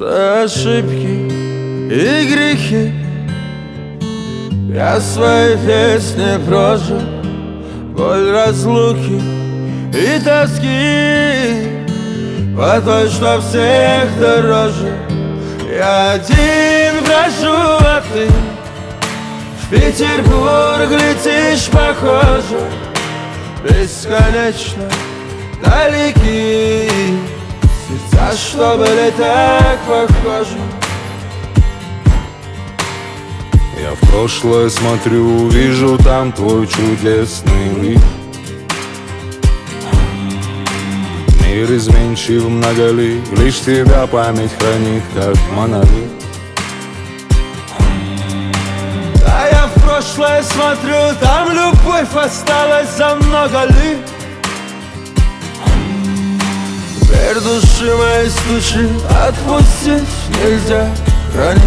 за ошибки и грехи. Я свои песни прожил, боль разлуки и тоски по той, что всех дороже. Я один брожу, а ты в Петербург летишь, похоже, бесконечно далеки сердца, что были так похожи. Я в прошлое смотрю, вижу там твой чудесный лик. Мир изменчив, многолик, лишь тебя память хранит, как монолит. А я в прошлое смотрю, там любовь осталась за много лет. Теперь души моей стучи, отпустить нельзя хранить.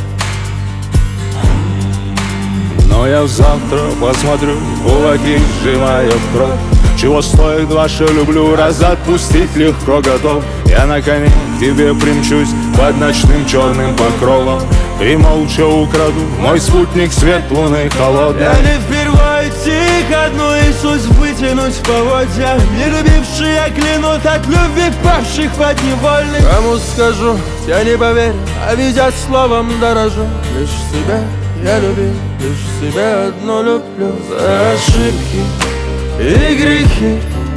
Но я завтра посмотрю, кулаки сжимая в кровь. Чего стоит ваше люблю, раз отпустить легко готов. Я на коне к тебе примчусь под ночным черным покровом и молча украду мой спутник, свет луны холодный. Я не впервые идти ко дну и судьбы тянуть поводья. Не любившие я клянут от любви павших подневольных. Кому скажу, я не поверю, а видя словом дорожу. Лишь себя я любил, лишь себя одну люблю. За ошибки и грехи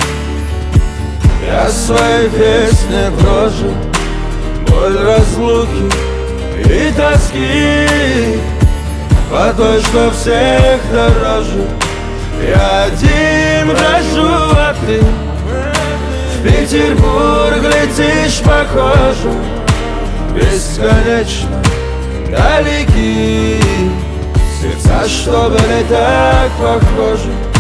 я свои песни прожил, боль разлуки и тоски по той, что всех дороже. Я один брожу, а ты в Петербург летишь, похоже, бесконечно далеки сердца, что были так похожи.